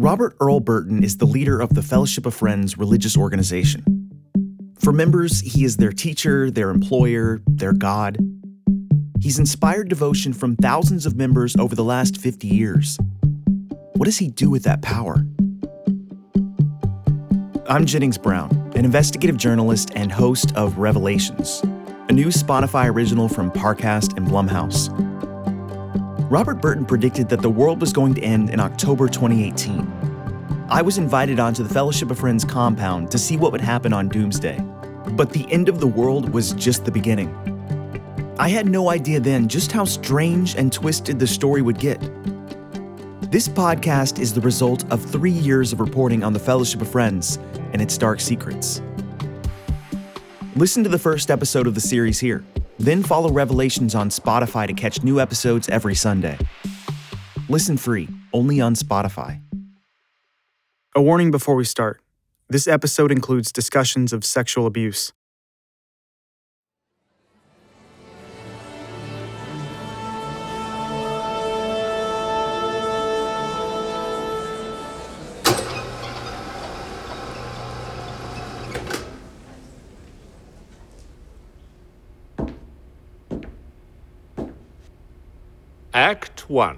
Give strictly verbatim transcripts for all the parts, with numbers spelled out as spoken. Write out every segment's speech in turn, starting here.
Robert Earl Burton is the leader of the Fellowship of Friends religious organization. For members, he is their teacher, their employer, their God. He's inspired devotion from thousands of members over the last fifty years. What does he do with that power? I'm Jennings Brown, an investigative journalist and host of Revelations, a new Spotify original from Parcast and Blumhouse. Robert Burton predicted that the world was going to end in October twenty eighteen. I was invited onto the Fellowship of Friends compound to see what would happen on Doomsday. But the end of the world was just the beginning. I had no idea then just how strange and twisted the story would get. This podcast is the result of three years of reporting on the Fellowship of Friends and its dark secrets. Listen to the first episode of the series here, then follow Revelations on Spotify to catch new episodes every Sunday. Listen free, only on Spotify. A warning before we start. This episode includes discussions of sexual abuse. Act one.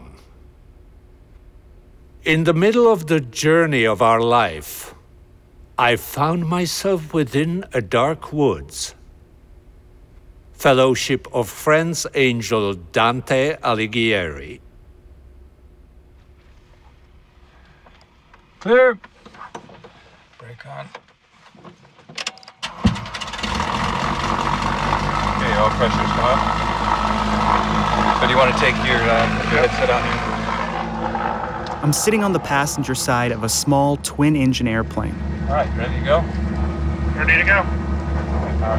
In the middle of the journey of our life, I found myself within a dark woods. Fellowship of Friends angel Dante Alighieri. Clear. Break on. Okay, all pressures come up. So do you want to take your, uh, your headset out here? I'm sitting on the passenger side of a small twin-engine airplane. All right, ready to go? Ready to go. Power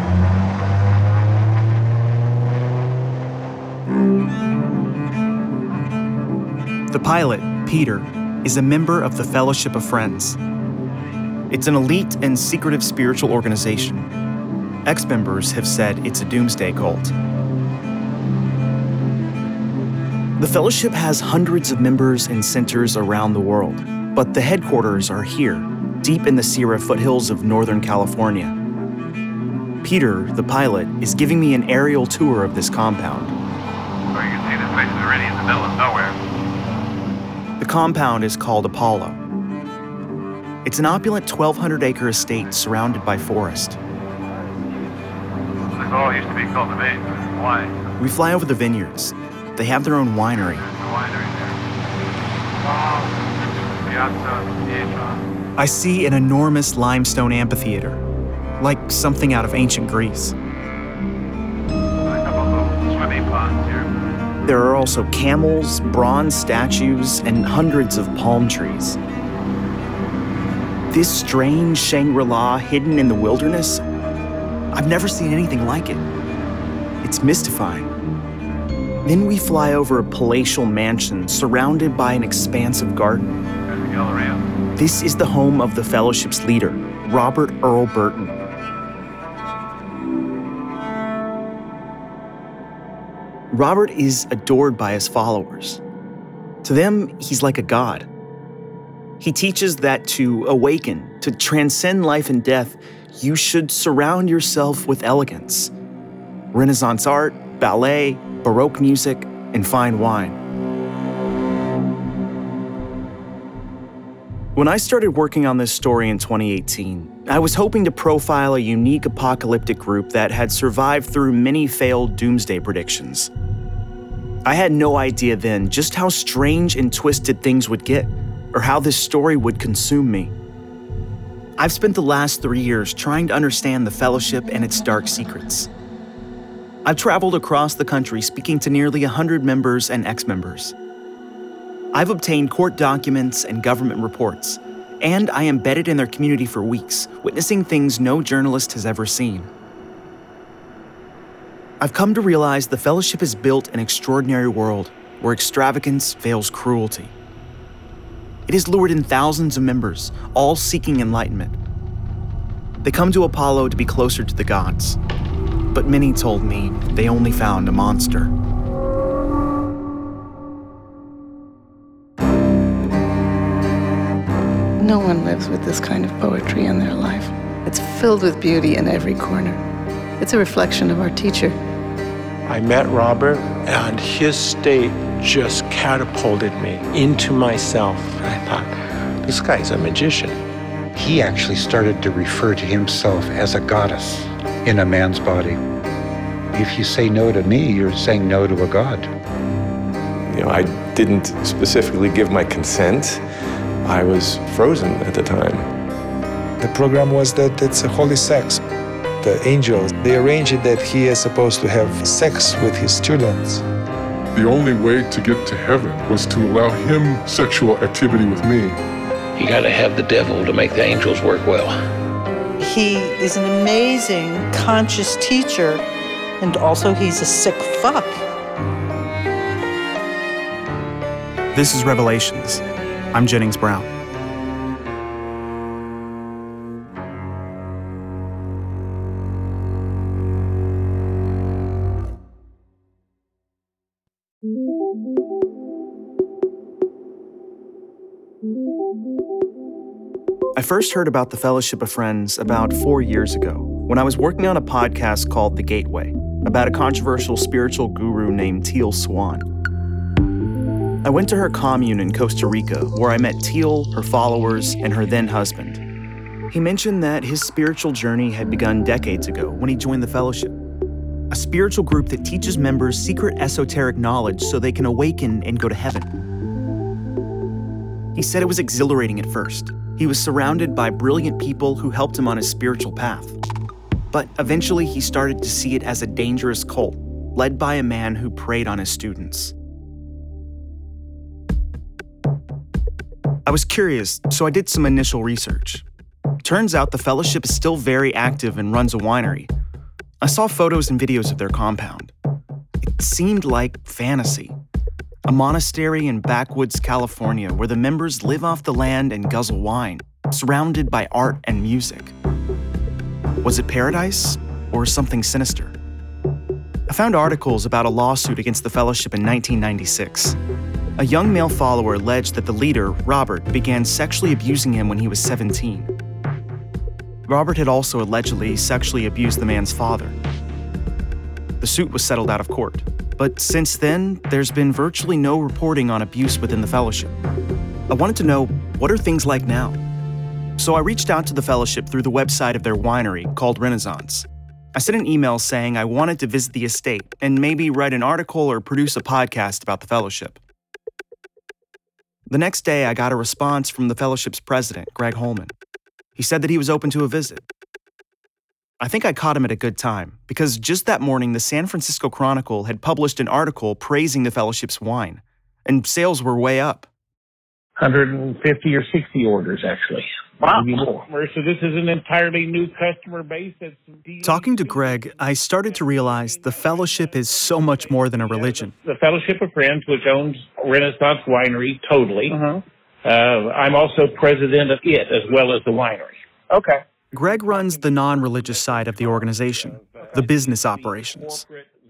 coming up. The pilot, Peter, is a member of the Fellowship of Friends. It's an elite and secretive spiritual organization. Ex-members have said it's a doomsday cult. The Fellowship has hundreds of members and centers around the world, but the headquarters are here, deep in the Sierra foothills of Northern California. Peter, the pilot, is giving me an aerial tour of this compound. So you can see this place is already in the middle of nowhere. The compound is called Apollo. It's an opulent twelve hundred acre estate surrounded by forest. This all used to be cultivated. Why? We fly over the vineyards. They have their own winery. There's a winery there. Oh, Piazza Pietra. I see an enormous limestone amphitheater, like something out of ancient Greece. A couple of little swimming ponds here. There are also camels, bronze statues, and hundreds of palm trees. This strange Shangri-La hidden in the wilderness, I've never seen anything like it. It's mystifying. Then we fly over a palatial mansion surrounded by an expansive garden. There's the Galleria. This is the home of the Fellowship's leader, Robert Earl Burton. Robert is adored by his followers. To them, he's like a god. He teaches that to awaken, to transcend life and death, you should surround yourself with elegance. Renaissance art, ballet, Baroque music, and fine wine. When I started working on this story in twenty eighteen, I was hoping to profile a unique apocalyptic group that had survived through many failed doomsday predictions. I had no idea then just how strange and twisted things would get, or how this story would consume me. I've spent the last three years trying to understand the Fellowship and its dark secrets. I've traveled across the country speaking to nearly one hundred members and ex-members. I've obtained court documents and government reports, and I embedded in their community for weeks, witnessing things no journalist has ever seen. I've come to realize the Fellowship has built an extraordinary world where extravagance veils cruelty. It has lured in thousands of members, all seeking enlightenment. They come to Apollo to be closer to the gods. But many told me they only found a monster. No one lives with this kind of poetry in their life. It's filled with beauty in every corner. It's a reflection of our teacher. I met Robert, and his state just catapulted me into myself. I thought, this guy's a magician. He actually started to refer to himself as a goddess in a man's body. If you say no to me, you're saying no to a god. You know, I didn't specifically give my consent. I was frozen at the time. The program was that it's a holy sex. The angels, they arrange it that he is supposed to have sex with his students. The only way to get to heaven was to allow him sexual activity with me. You gotta have the devil to make the angels work well. He is an amazing, conscious teacher, and also he's a sick fuck. This is Revelations. I'm Jennings Brown. I first heard about the Fellowship of Friends about four years ago when I was working on a podcast called The Gateway about a controversial spiritual guru named Teal Swan. I went to her commune in Costa Rica where I met Teal, her followers, and her then husband. He mentioned that his spiritual journey had begun decades ago when he joined the Fellowship, a spiritual group that teaches members secret esoteric knowledge so they can awaken and go to heaven. He said it was exhilarating at first. He was surrounded by brilliant people who helped him on his spiritual path. But eventually he started to see it as a dangerous cult, led by a man who preyed on his students. I was curious, so I did some initial research. Turns out the Fellowship is still very active and runs a winery. I saw photos and videos of their compound. It seemed like fantasy. A monastery in backwoods California where the members live off the land and guzzle wine, surrounded by art and music. Was it paradise or something sinister? I found articles about a lawsuit against the Fellowship in nineteen ninety-six. A young male follower alleged that the leader, Robert, began sexually abusing him when he was seventeen. Robert had also allegedly sexually abused the man's father. The suit was settled out of court. But since then, there's been virtually no reporting on abuse within the Fellowship. I wanted to know, what are things like now? So I reached out to the Fellowship through the website of their winery called Renaissance. I sent an email saying I wanted to visit the estate and maybe write an article or produce a podcast about the Fellowship. The next day, I got a response from the Fellowship's president, Greg Holman. He said that he was open to a visit. I think I caught him at a good time, because just that morning, the San Francisco Chronicle had published an article praising the Fellowship's wine, and sales were way up. one hundred fifty or sixty orders, actually. Wow. Maybe more. So this is an entirely new customer base. That's Talking to Greg, I started to realize the Fellowship is so much more than a religion. The Fellowship of Friends, which owns Renaissance Winery totally. Uh-huh. Uh, I'm also president of it as well as the winery. Okay. Greg runs the non-religious side of the organization, the business operations.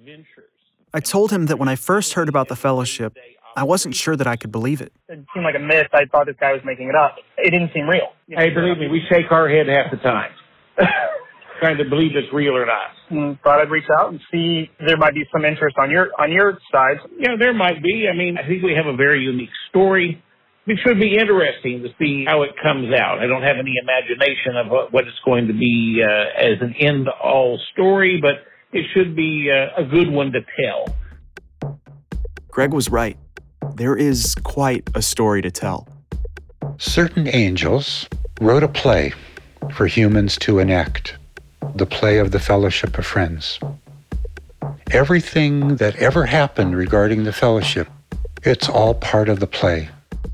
I told him that when I first heard about the Fellowship, I wasn't sure that I could believe it. It seemed like a myth. I thought this guy was making it up. It didn't seem real. Hey, believe me, we shake our head half the time, trying to believe it's real or not. Mm, thought I'd reach out and see if there might be some interest on your on your side. Yeah, there might be. I mean, I think we have a very unique story. It should be interesting to see how it comes out. I don't have any imagination of what, what it's going to be uh, as an end-all story, but it should be uh, a good one to tell. Greg was right. There is quite a story to tell. Certain angels wrote a play for humans to enact, the play of the Fellowship of Friends. Everything that ever happened regarding the Fellowship, it's all part of the play.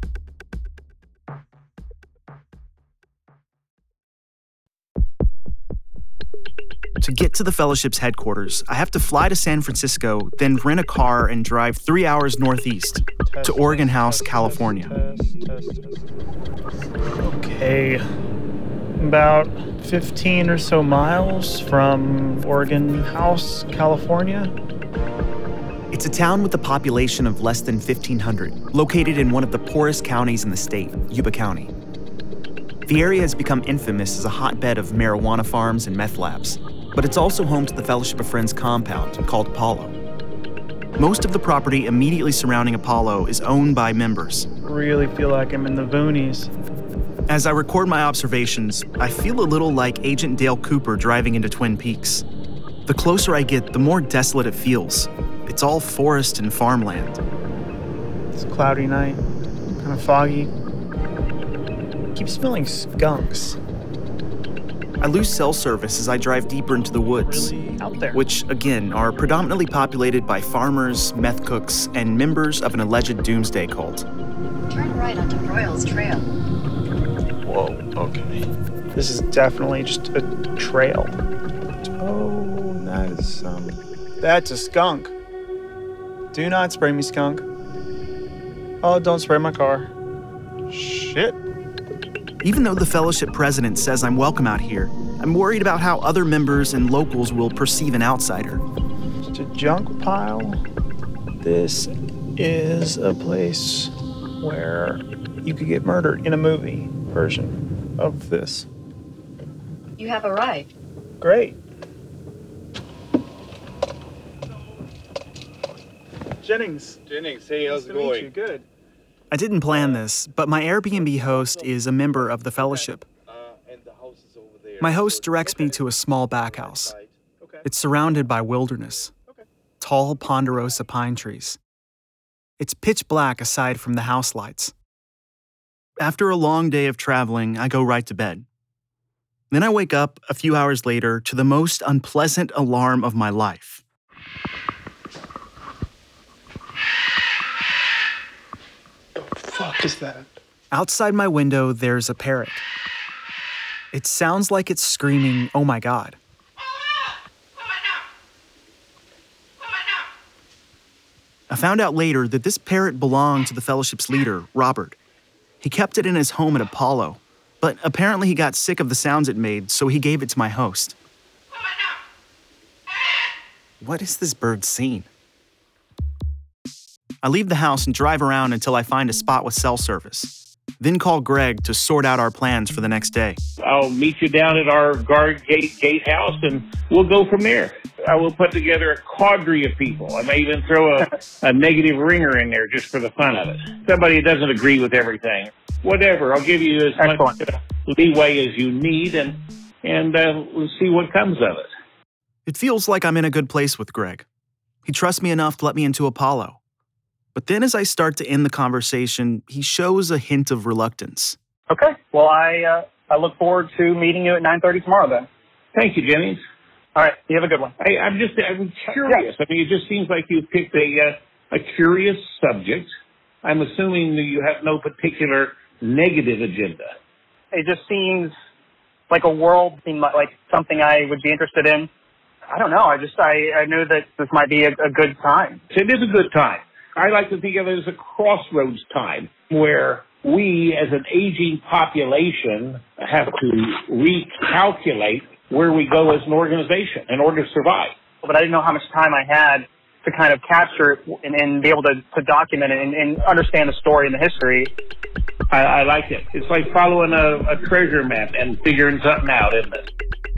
To get to the Fellowship's headquarters, I have to fly to San Francisco, then rent a car and drive three hours northeast to Oregon House, California. Okay, about fifteen or so miles from Oregon House, California. It's a town with a population of less than fifteen hundred, located in one of the poorest counties in the state, Yuba County. The area has become infamous as a hotbed of marijuana farms and meth labs, but it's also home to the Fellowship of Friends compound called Apollo. Most of the property immediately surrounding Apollo is owned by members. Really feel like I'm in the boonies. As I record my observations, I feel a little like Agent Dale Cooper driving into Twin Peaks. The closer I get, the more desolate it feels. It's all forest and farmland. It's a cloudy night, kind of foggy. Keep smelling skunks. I lose cell service as I drive deeper into the woods, Really out there. which, again, are predominantly populated by farmers, meth cooks, and members of an alleged doomsday cult. Turn right onto Broyles Trail. Whoa, okay. This is definitely just a trail. Oh, that is, um, that's a skunk. Do not spray me, skunk. Oh, don't spray my car. Shit. Even though the fellowship president says I'm welcome out here, I'm worried about how other members and locals will perceive an outsider. Just a junk pile. This is a place where you could get murdered in a movie version of this. You have arrived. Great. Jennings. Jennings, hey, how's Nice it to meet going? you. Good. I didn't plan this, but my Airbnb host is a member of the fellowship. My host directs me to a small back house. It's surrounded by wilderness, tall ponderosa pine trees. It's pitch black aside from the house lights. After a long day of traveling, I go right to bed. Then I wake up a few hours later to the most unpleasant alarm of my life. Fuck is that? Outside my window, there's a parrot. It sounds like it's screaming, "Oh my God." I found out later that this parrot belonged to the fellowship's leader, Robert. He kept it in his home at Apollo, but apparently he got sick of the sounds it made, so he gave it to my host. What is this bird scene? I leave the house and drive around until I find a spot with cell service, then call Greg to sort out our plans for the next day. I'll meet you down at our guard gate gatehouse, and we'll go from there. I will put together a cadre of people. I may even throw a, a negative ringer in there just for the fun of it. Somebody who doesn't agree with everything. Whatever, I'll give you as Excellent. much leeway as you need, and, and uh, we'll see what comes of it. It feels like I'm in a good place with Greg. He trusts me enough to let me into Apollo. But then as I start to end the conversation, he shows a hint of reluctance. Okay. Well, I uh, I look forward to meeting you at nine thirty tomorrow then. Thank you, Jennings. All right. You have a good one. I, I'm just I'm curious. Yeah. I mean, it just seems like you picked a uh, a curious subject. I'm assuming that you have no particular negative agenda. It just seems like a world, seemed like something I would be interested in. I don't know. I just I, I knew that this might be a, a good time. It is a good time. I like to think of it as a crossroads time where we, as an aging population, have to recalculate where we go as an organization in order to survive. But I didn't know how much time I had to kind of capture it and, and be able to, to document it and, and understand the story and the history. I, I like it. It's like following a, a treasure map and figuring something out, isn't it?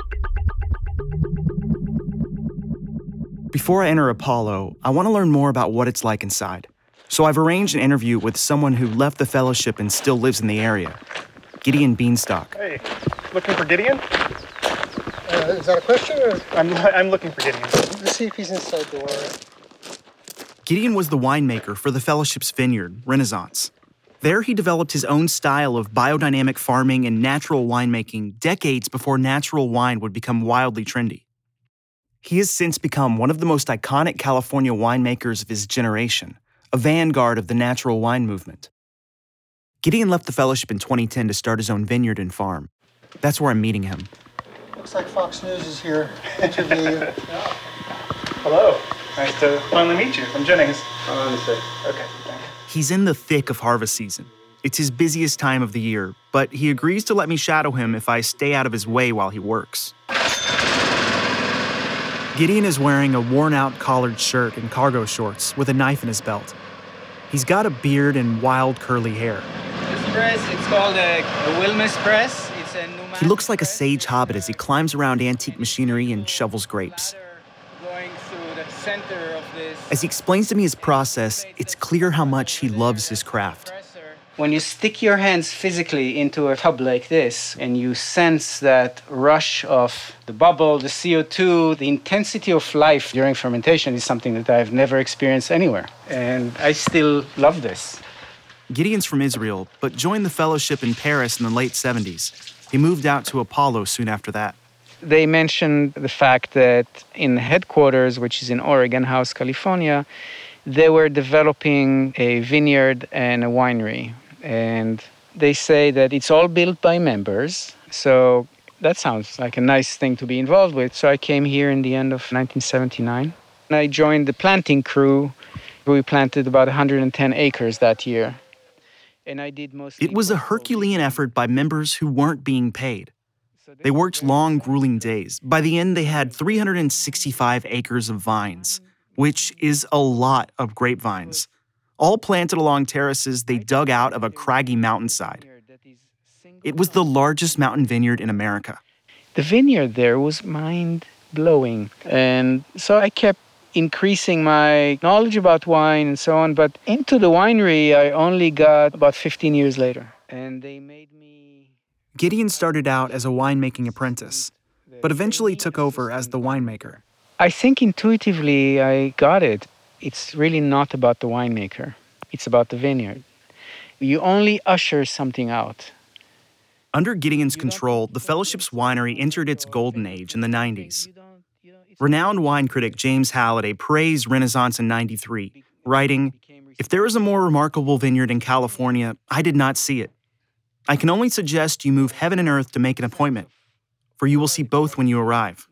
Before I enter Apollo, I want to learn more about what it's like inside. So I've arranged an interview with someone who left the fellowship and still lives in the area, Gideon Beanstalk. Hey, looking for Gideon? Uh, is that a question? Or? I'm, I'm looking for Gideon. Let's see if he's inside the door. Gideon was the winemaker for the fellowship's vineyard, Renaissance. There he developed his own style of biodynamic farming and natural winemaking decades before natural wine would become wildly trendy. He has since become one of the most iconic California winemakers of his generation, a vanguard of the natural wine movement. Gideon left the fellowship in twenty ten to start his own vineyard and farm. That's where I'm meeting him. Looks like Fox News is here to interview you. Hello. Nice to finally meet you. I'm Jennings. Hold on a sec. Okay, thank you. He's in the thick of harvest season. It's his busiest time of the year, but he agrees to let me shadow him if I stay out of his way while he works. Gideon is wearing a worn-out collared shirt and cargo shorts with a knife in his belt. He's got a beard and wild curly hair. press. It's called a, a Wilmes press. It's a pneumatic. He looks like a sage hobbit as he climbs around antique machinery and shovels grapes. Going through the center of this. As he explains to me his process, it's clear how much he loves his craft. When you stick your hands physically into a tub like this and you sense that rush of the bubble, the C O two, the intensity of life during fermentation is something that I've never experienced anywhere. And I still love this. Gideon's from Israel, but joined the fellowship in Paris in the late seventies. He moved out to Apollo soon after that. They mentioned the fact that in the headquarters, which is in Oregon House, California, they were developing a vineyard and a winery. And they say that it's all built by members. So that sounds like a nice thing to be involved with. So I came here in the end of nineteen seventy-nine. And I joined the planting crew. We planted about one hundred ten acres that year. And I did most. It was a Herculean effort by members who weren't being paid. They worked long, grueling days. By the end, they had three hundred sixty-five acres of vines, which is a lot of grapevines. All planted along terraces they dug out of a craggy mountainside. It was the largest mountain vineyard in America. The vineyard there was mind-blowing. And so I kept increasing my knowledge about wine and so on. But into the winery, I only got about fifteen years later. And they made me... Gideon started out as a winemaking apprentice, but eventually took over as the winemaker. I think intuitively I got it. It's really not about the winemaker. It's about the vineyard. You only usher something out. Under Gideon's control, the Fellowship's winery entered its golden age in the nineties. Renowned wine critic James Halliday praised Renaissance in ninety-three, writing, "If there is a more remarkable vineyard in California, I did not see it. I can only suggest you move heaven and earth to make an appointment, for you will see both when you arrive."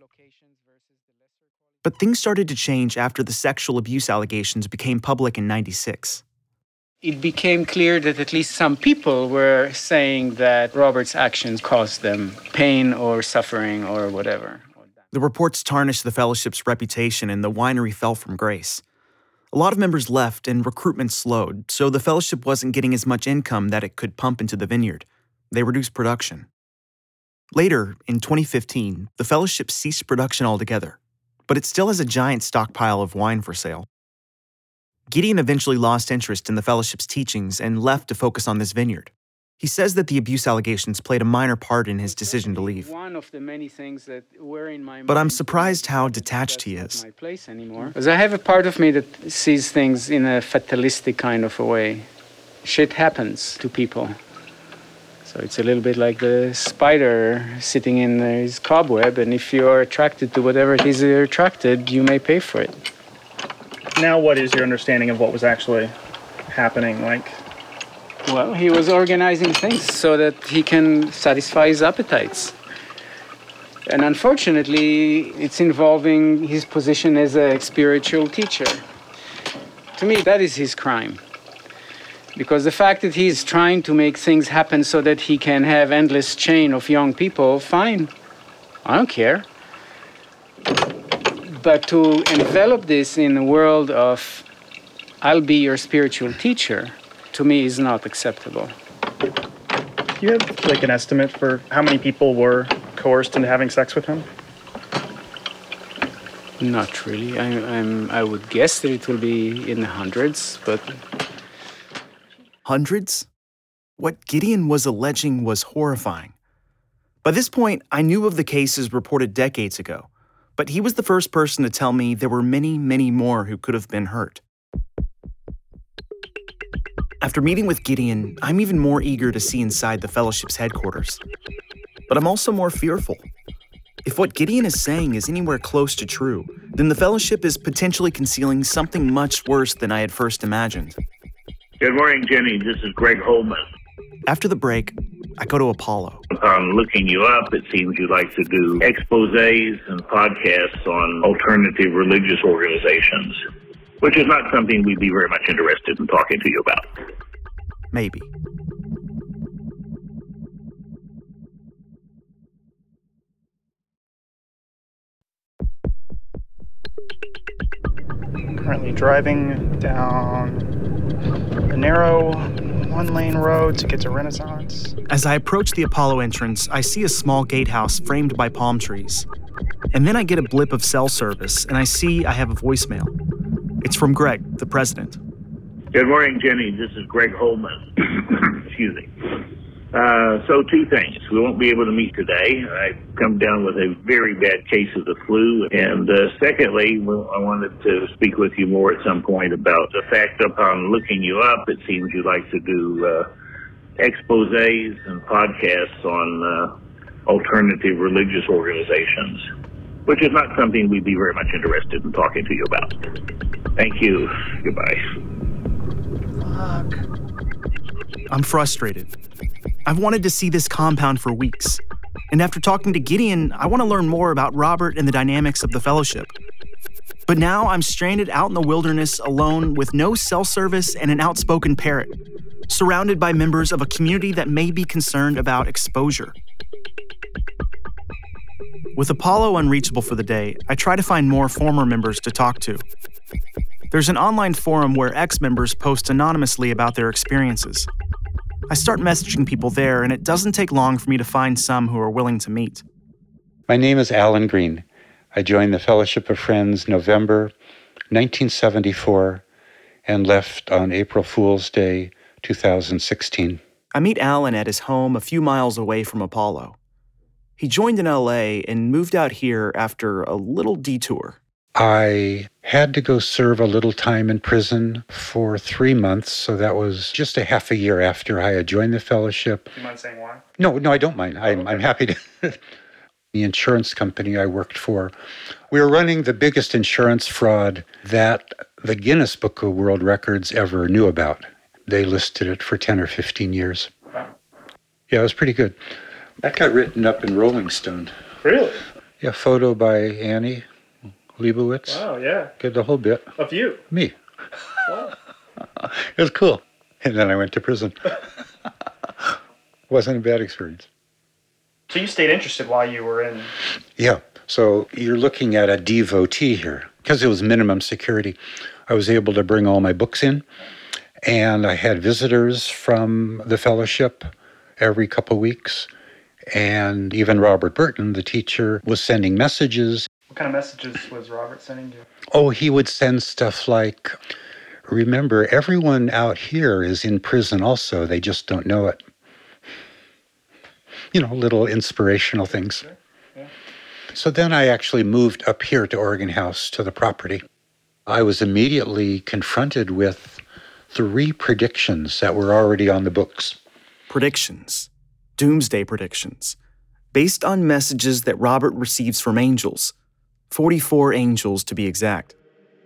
But things started to change after the sexual abuse allegations became public in ninety-six. It became clear that at least some people were saying that Robert's actions caused them pain or suffering or whatever. The reports tarnished the Fellowship's reputation and the winery fell from grace. A lot of members left and recruitment slowed, so the Fellowship wasn't getting as much income that it could pump into the vineyard. They reduced production. Later, in twenty fifteen, the Fellowship ceased production altogether, but it still has a giant stockpile of wine for sale. Gideon eventually lost interest in the Fellowship's teachings and left to focus on this vineyard. He says that the abuse allegations played a minor part in his decision to leave. One of the many things that were in my But I'm surprised how detached he is. My place anymore. Because I have a part of me that sees things in a fatalistic kind of a way. Shit happens to people. So it's a little bit like the spider sitting in his cobweb, and if you are attracted to whatever it is you're attracted, you may pay for it. Now what is your understanding of what was actually happening? Like, well, he was organizing things so that he can satisfy his appetites. And unfortunately, it's involving his position as a spiritual teacher. To me, that is his crime. Because the fact that he's trying to make things happen so that he can have endless chain of young people, fine. I don't care. But to envelop this in a world of, I'll be your spiritual teacher, to me is not acceptable. Do you have like an estimate for how many people were coerced into having sex with him? Not really. I, I'm, I would guess that it will be in the hundreds, but... Hundreds? What Gideon was alleging was horrifying. By this point, I knew of the cases reported decades ago, but he was the first person to tell me there were many, many more who could have been hurt. After meeting with Gideon, I'm even more eager to see inside the Fellowship's headquarters. But I'm also more fearful. If what Gideon is saying is anywhere close to true, then the Fellowship is potentially concealing something much worse than I had first imagined. Good morning, Jenny. This is Greg Holman. After the break, I go to Apollo. Upon looking you up, it seems you like to do exposés and podcasts on alternative religious organizations, which is not something we'd be very much interested in talking to you about. Maybe. Currently driving down a narrow one-lane road to get to Renaissance. As I approach the Apollo entrance, I see a small gatehouse framed by palm trees. And then I get a blip of cell service, and I see I have a voicemail. It's from Greg, the president. Good morning, Jenny. This is Greg Holman. Excuse me. Uh, so two things. We won't be able to meet today. I've come down with a very bad case of the flu. And uh, secondly, well, I wanted to speak with you more at some point about the fact upon looking you up, it seems you like to do uh, exposés and podcasts on uh, alternative religious organizations, which is not something we'd be very much interested in talking to you about. Thank you. Goodbye. Fuck. I'm frustrated. I've wanted to see this compound for weeks. And after talking to Gideon, I want to learn more about Robert and the dynamics of the fellowship. But now I'm stranded out in the wilderness alone with no cell service and an outspoken parrot, surrounded by members of a community that may be concerned about exposure. With Apollo unreachable for the day, I try to find more former members to talk to. There's an online forum where ex-members post anonymously about their experiences. I start messaging people there, and it doesn't take long for me to find some who are willing to meet. My name is Alan Green. I joined the Fellowship of Friends November nineteen seventy-four and left on April Fool's Day, two thousand sixteen. I meet Alan at his home a few miles away from Apollo. He joined in L A and moved out here after a little detour. I had to go serve a little time in prison for three months, so that was just a half a year after I had joined the fellowship. Do you mind saying why? No, no, I don't mind. I'm, okay. I'm happy to. The insurance company I worked for, we were running the biggest insurance fraud that the Guinness Book of World Records ever knew about. They listed it for ten or fifteen years. Wow. Yeah, it was pretty good. That got written up in Rolling Stone. Really? Yeah, photo by Annie Leibovitz. Wow, yeah. Good, the whole bit. Of you? Me. Wow. It was cool. And then I went to prison. Wasn't a bad experience. So you stayed interested while you were in... Yeah. So you're looking at a devotee here. Because it was minimum security, I was able to bring all my books in. And I had visitors from the fellowship every couple weeks. And even Robert Burton, the teacher, was sending messages. What kind of messages was Robert sending you? Oh, he would send stuff like, remember, everyone out here is in prison also. They just don't know it. You know, little inspirational things. Sure. Yeah. So then I actually moved up here to Oregon House, to the property. I was immediately confronted with three predictions that were already on the books. Predictions. Doomsday predictions. Based on messages that Robert receives from angels. forty-four angels, to be exact.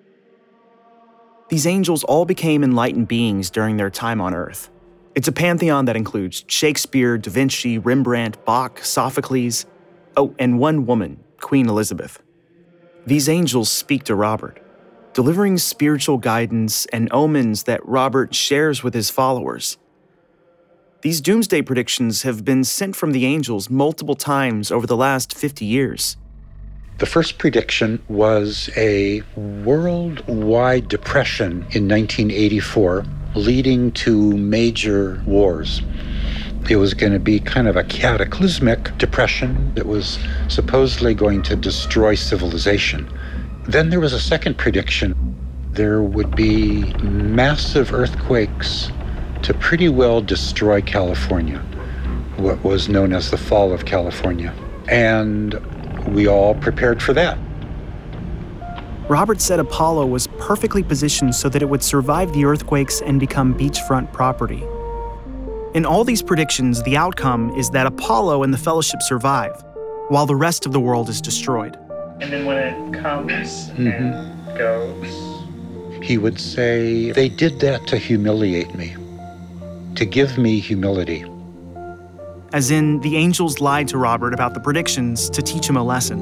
These angels all became enlightened beings during their time on Earth. It's a pantheon that includes Shakespeare, Da Vinci, Rembrandt, Bach, Sophocles, oh, and one woman, Queen Elizabeth. These angels speak to Robert, delivering spiritual guidance and omens that Robert shares with his followers. These doomsday predictions have been sent from the angels multiple times over the last fifty years. The first prediction was a worldwide depression in nineteen eighty-four, leading to major wars. It was going to be kind of a cataclysmic depression that was supposedly going to destroy civilization. Then there was a second prediction. There would be massive earthquakes to pretty well destroy California, what was known as the Fall of California. And we all prepared for that. Robert said Apollo was perfectly positioned so that it would survive the earthquakes and become beachfront property. In all these predictions, the outcome is that Apollo and the Fellowship survive, while the rest of the world is destroyed. And then when it comes mm-hmm. and goes... He would say, they did that to humiliate me, to give me humility. As in, the angels lied to Robert about the predictions to teach him a lesson.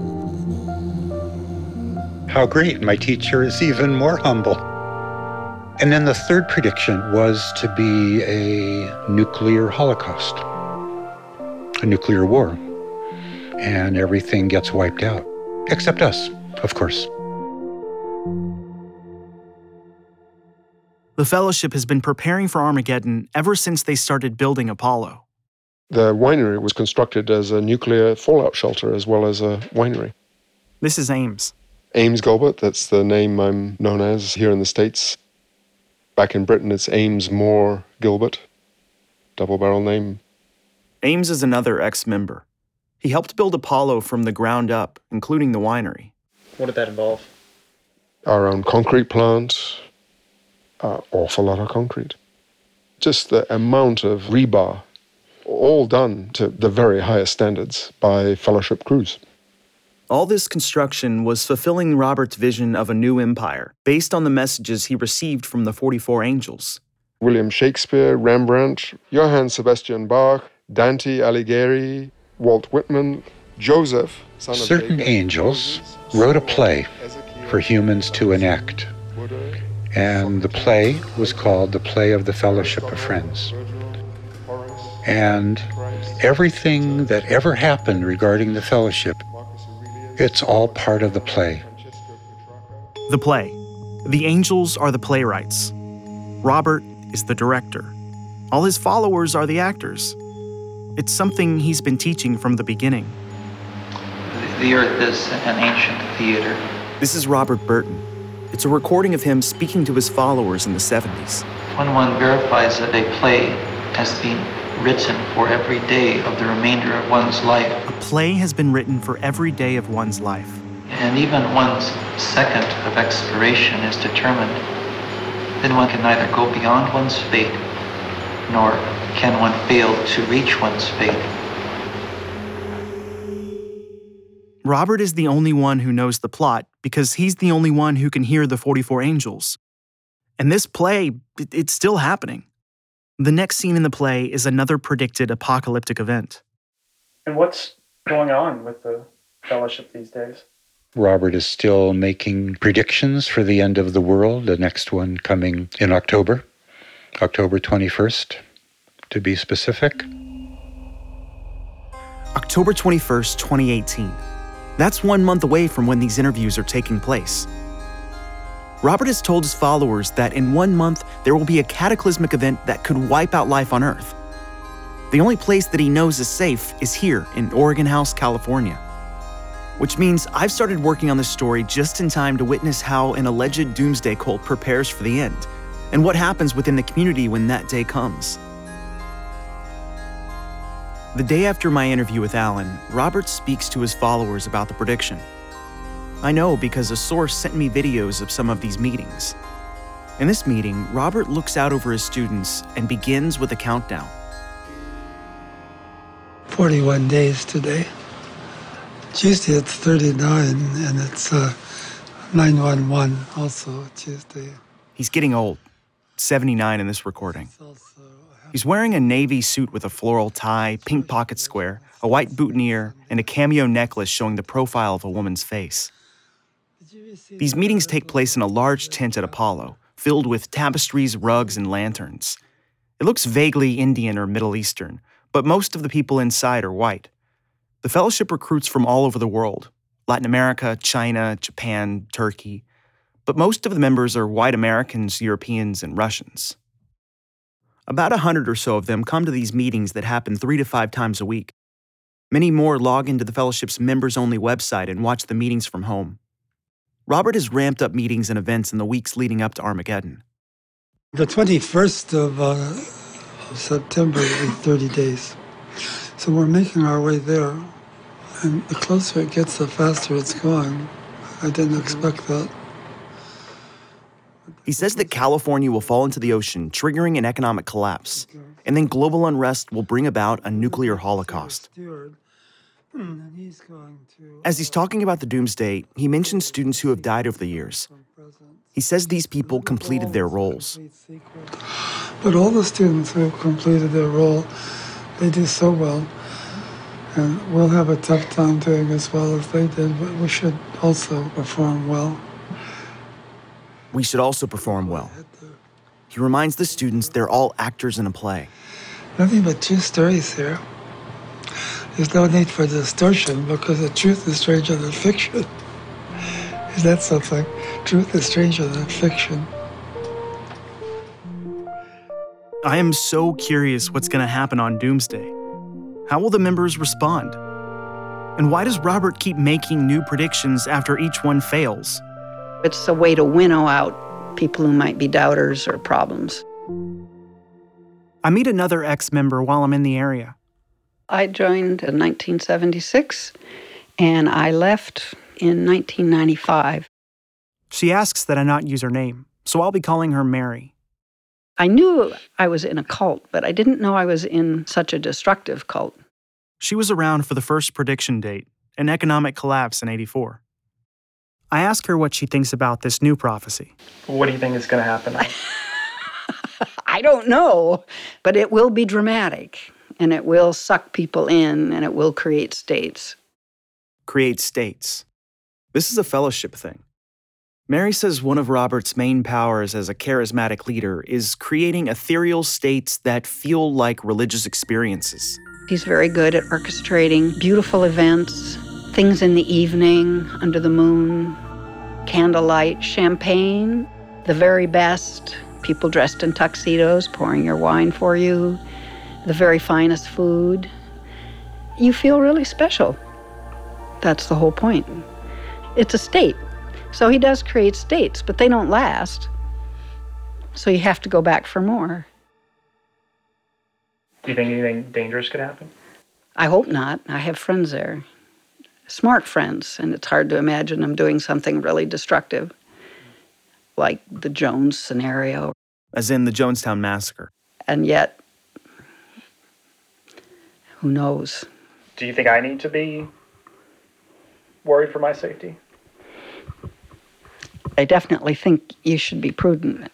How great, my teacher is even more humble. And then the third prediction was to be a nuclear holocaust, a nuclear war, and everything gets wiped out, except us, of course. The Fellowship has been preparing for Armageddon ever since they started building Apollo. The winery was constructed as a nuclear fallout shelter as well as a winery. This is Ames. Ames Gilbert, that's the name I'm known as here in the States. Back in Britain, it's Ames Moore Gilbert, double-barrel name. Ames is another ex-member. He helped build Apollo from the ground up, including the winery. What did that involve? Our own concrete plant, an awful lot of concrete. Just the amount of rebar, all done to the very highest standards by Fellowship crews. All this construction was fulfilling Robert's vision of a new empire, based on the messages he received from the forty-four angels. William Shakespeare, Rembrandt, Johann Sebastian Bach, Dante Alighieri, Walt Whitman, Joseph, son of Certain Jacob, angels wrote a play for humans to enact. And the play was called The Play of the Fellowship of Friends. And everything that ever happened regarding the Fellowship, it's all part of the play. The play. The angels are the playwrights. Robert is the director. All his followers are the actors. It's something he's been teaching from the beginning. The earth is an ancient theater. This is Robert Burton. It's a recording of him speaking to his followers in the seventies. When one verifies that a play has been written for every day of the remainder of one's life, A play has been written for every day of one's life. and even one's second of expiration is determined, then one can neither go beyond one's fate, nor can one fail to reach one's fate. Robert is the only one who knows the plot because he's the only one who can hear the forty-four angels. And this play, it, it's still happening. The next scene in the play is another predicted apocalyptic event. And what's going on with the Fellowship these days? Robert is still making predictions for the end of the world, the next one coming in October, October twenty-first, to be specific. October twenty-first, twenty eighteen. That's one month away from when these interviews are taking place. Robert has told his followers that in one month there will be a cataclysmic event that could wipe out life on Earth. The only place that he knows is safe is here in Oregon House, California. Which means I've started working on this story just in time to witness how an alleged doomsday cult prepares for the end, and what happens within the community when that day comes. The day after my interview with Alan, Robert speaks to his followers about the prediction. I know because a source sent me videos of some of these meetings. In this meeting, Robert looks out over his students and begins with a countdown. forty-one days today. Tuesday it's thirty-nine, and it's uh, nine one one also Tuesday. He's getting old, seventy-nine in this recording. He's wearing a navy suit with a floral tie, pink pocket square, a white boutonniere, and a cameo necklace showing the profile of a woman's face. These meetings take place in a large tent at Apollo, filled with tapestries, rugs, and lanterns. It looks vaguely Indian or Middle Eastern, but most of the people inside are white. The Fellowship recruits from all over the world, Latin America, China, Japan, Turkey, but most of the members are white Americans, Europeans, and Russians. About a hundred or so of them come to these meetings that happen three to five times a week. Many more log into the Fellowship's members-only website and watch the meetings from home. Robert has ramped up meetings and events in the weeks leading up to Armageddon. The twenty-first of uh, September is thirty days. So we're making our way there. And the closer it gets, the faster it's going. I didn't expect that. He says that California will fall into the ocean, triggering an economic collapse, and then global unrest will bring about a nuclear holocaust. As he's talking about the doomsday, he mentions students who have died over the years. He says these people completed their roles. But all the students who have completed their role, they do so well. And we'll have a tough time doing as well as they did, but we should also perform well. We should also perform well. He reminds the students they're all actors in a play. Nothing but true stories here. There's no need for distortion because the truth is stranger than fiction. Is that something? Truth is stranger than fiction. I am so curious what's going to happen on Doomsday. How will the members respond? And why does Robert keep making new predictions after each one fails? It's a way to winnow out people who might be doubters or problems. I meet another ex-member while I'm in the area. I joined in nineteen seventy-six, and I left in nineteen ninety-five. She asks that I not use her name, so I'll be calling her Mary. I knew I was in a cult, but I didn't know I was in such a destructive cult. She was around for the first prediction date, an economic collapse in eighty-four. I ask her what she thinks about this new prophecy. What do you think is going to happen? I don't know, but it will be dramatic, and it will suck people in, and it will create states. Create states. This is a fellowship thing. Mary says one of Robert's main powers as a charismatic leader is creating ethereal states that feel like religious experiences. He's very good at orchestrating beautiful events, things in the evening, under the moon, candlelight, champagne, the very best, people dressed in tuxedos pouring your wine for you, the very finest food. You feel really special. That's the whole point. It's a state. So he does create states, but they don't last. So you have to go back for more. Do you think anything dangerous could happen? I hope not. I have friends there. Smart friends, and it's hard to imagine them doing something really destructive, like the Jones scenario. As in the Jonestown Massacre. And yet, who knows? Do you think I need to be worried for my safety? I definitely think you should be prudent.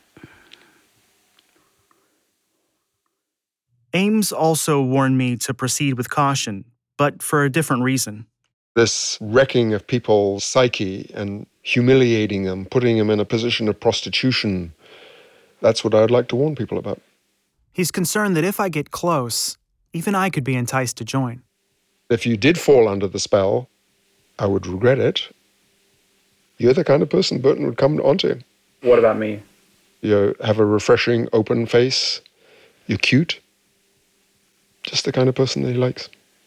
Ames also warned me to proceed with caution, but for a different reason. This wrecking of people's psyche and humiliating them, putting them in a position of prostitution, that's what I'd like to warn people about. He's concerned that if I get close, even I could be enticed to join. If you did fall under the spell, I would regret it. You're the kind of person Burton would come onto. What about me? You have a refreshing, open face. You're cute. Just the kind of person that he likes.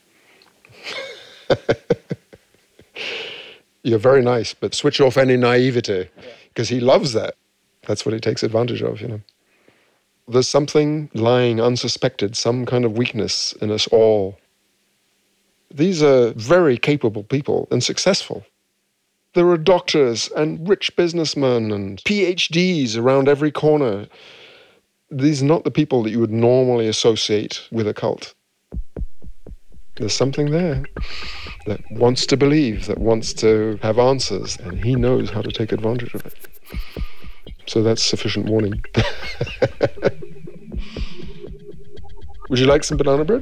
You're very nice, but switch off any naivety, because he loves that. That's what he takes advantage of, you know. There's something lying unsuspected, some kind of weakness in us all. These are very capable people and successful. There are doctors and rich businessmen and P H Ds around every corner. These are not the people that you would normally associate with a cult. There's something there that wants to believe, that wants to have answers, and he knows how to take advantage of it. So that's sufficient warning. Would you like some banana bread?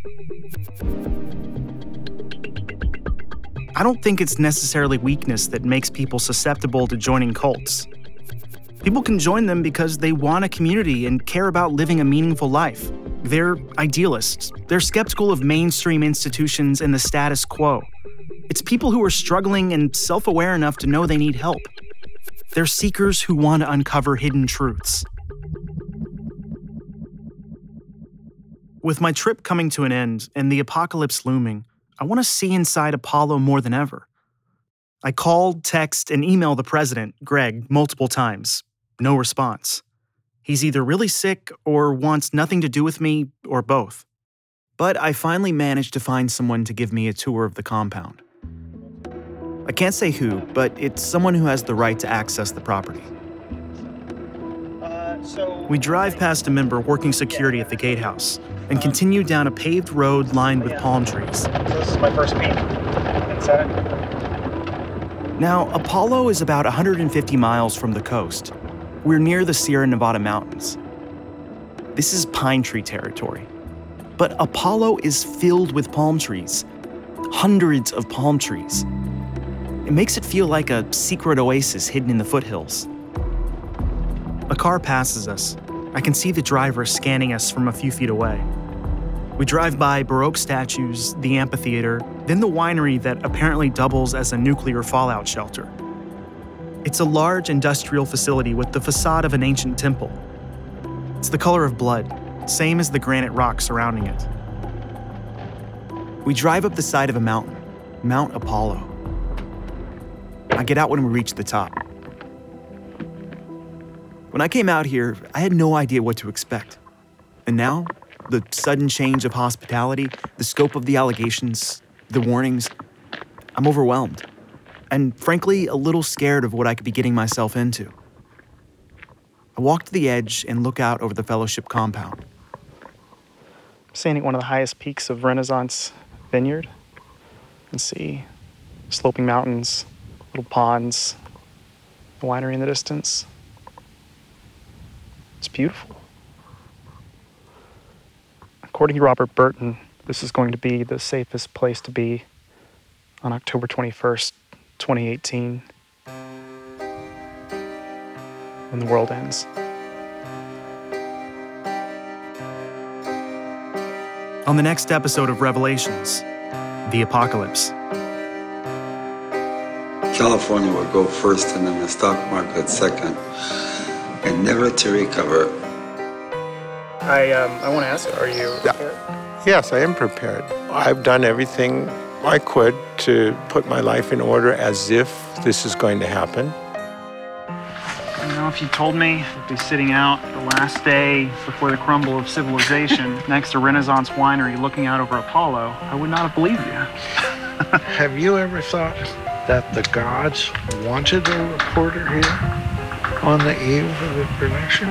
I don't think it's necessarily weakness that makes people susceptible to joining cults. People can join them because they want a community and care about living a meaningful life. They're idealists. They're skeptical of mainstream institutions and the status quo. It's people who are struggling and self-aware enough to know they need help. They're seekers who want to uncover hidden truths. With my trip coming to an end and the apocalypse looming, I want to see inside Apollo more than ever. I called, text, and emailed the president, Greg, multiple times. No response. He's either really sick or wants nothing to do with me, or both. But I finally managed to find someone to give me a tour of the compound. I can't say who, but it's someone who has the right to access the property. Uh, so We drive past a member working security at the gatehouse and continue down a paved road lined with palm trees. So this is my first peek inside. Now, Apollo is about one hundred fifty miles from the coast. We're near the Sierra Nevada mountains. This is pine tree territory. But Apollo is filled with palm trees. Hundreds of palm trees. It makes it feel like a secret oasis hidden in the foothills. A car passes us. I can see the driver scanning us from a few feet away. We drive by Baroque statues, the amphitheater, then the winery that apparently doubles as a nuclear fallout shelter. It's a large industrial facility with the facade of an ancient temple. It's the color of blood, same as the granite rock surrounding it. We drive up the side of a mountain, Mount Apollo. I get out when we reach the top. When I came out here, I had no idea what to expect. And now, the sudden change of hospitality, the scope of the allegations, the warnings, I'm overwhelmed. And frankly, a little scared of what I could be getting myself into. I walk to the edge and look out over the fellowship compound. Standing at one of the highest peaks of Renaissance Vineyard, and see sloping mountains, little ponds, the winery in the distance. It's beautiful. According to Robert Burton, this is going to be the safest place to be on October twenty-first, twenty eighteen, when the world ends. On the next episode of Revelations, the apocalypse. California will go first and then the stock market second, and never to recover. I um, I want to ask, are you prepared? Yes, I am prepared. I've done everything I could to put my life in order as if this is going to happen. You know, if you told me I'd be sitting out the last day before the crumble of civilization next to Renaissance Winery looking out over Apollo, I would not have believed you. Have you ever thought that the gods wanted a reporter here on the eve of the prediction?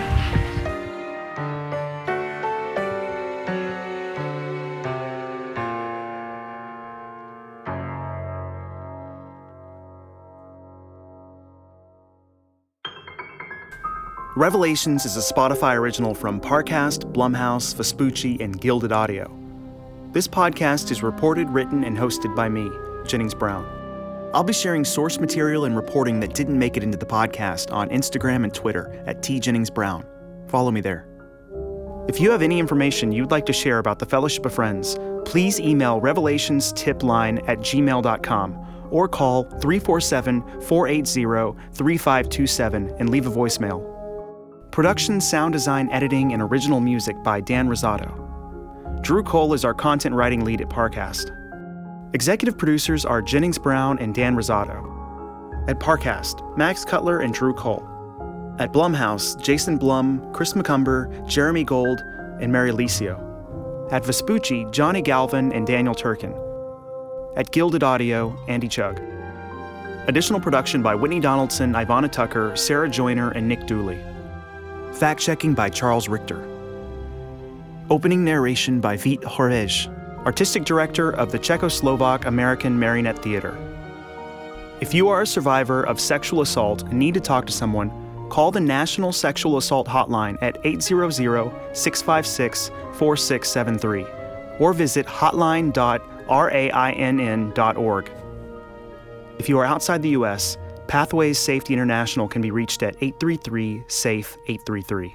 Revelations is a Spotify original from Parcast, Blumhouse, Vespucci, and Gilded Audio. This podcast is reported, written, and hosted by me, Jennings Brown. I'll be sharing source material and reporting that didn't make it into the podcast on Instagram and Twitter at T Jennings Brown. Follow me there. If you have any information you'd like to share about the Fellowship of Friends, please email revelationstipline at gmail dot com or call three four seven, four eight zero, three five two seven and leave a voicemail. Production, sound design, editing, and original music by Dan Rosado. Drew Cole is our content writing lead at Parcast. Executive producers are Jennings Brown and Dan Rosado. At Parcast, Max Cutler and Drew Cole. At Blumhouse, Jason Blum, Chris McCumber, Jeremy Gold, and Mary Licio. At Vespucci, Johnny Galvin and Daniel Turkin. At Gilded Audio, Andy Chug. Additional production by Whitney Donaldson, Ivana Tucker, Sarah Joyner, and Nick Dooley. Fact-checking by Charles Richter. Opening narration by Vít Horej, Artistic Director of the Czechoslovak American Marionette Theater. If you are a survivor of sexual assault and need to talk to someone, call the National Sexual Assault Hotline at eight hundred, six five six, four six seven three or visit hotline dot rainn dot org. If you are outside the U S, Pathways Safety International can be reached at eight three three, S A F E, eight three three.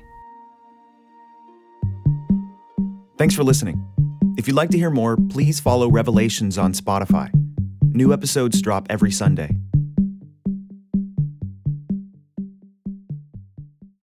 Thanks for listening. If you'd like to hear more, please follow Revelations on Spotify. New episodes drop every Sunday.